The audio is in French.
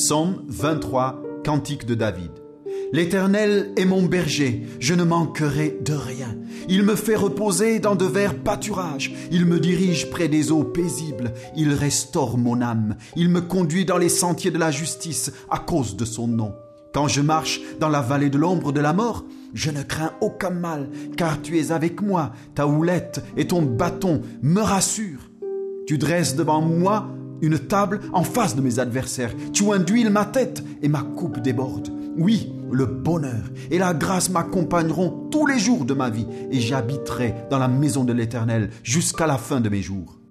Psaume 23, Cantique de David. L'Éternel est mon berger, je ne manquerai de rien. Il me fait reposer dans de verts pâturages. Il me dirige près des eaux paisibles. Il restaure mon âme. Il me conduit dans les sentiers de la justice à cause de son nom. Quand je marche dans la vallée de l'ombre de la mort, je ne crains aucun mal, car tu es avec moi. Ta houlette et ton bâton me rassurent. Tu dresses devant moi une table en face de mes adversaires. Tu induis ma tête et ma coupe déborde. Oui, le bonheur et la grâce m'accompagneront tous les jours de ma vie et j'habiterai dans la maison de l'Éternel jusqu'à la fin de mes jours.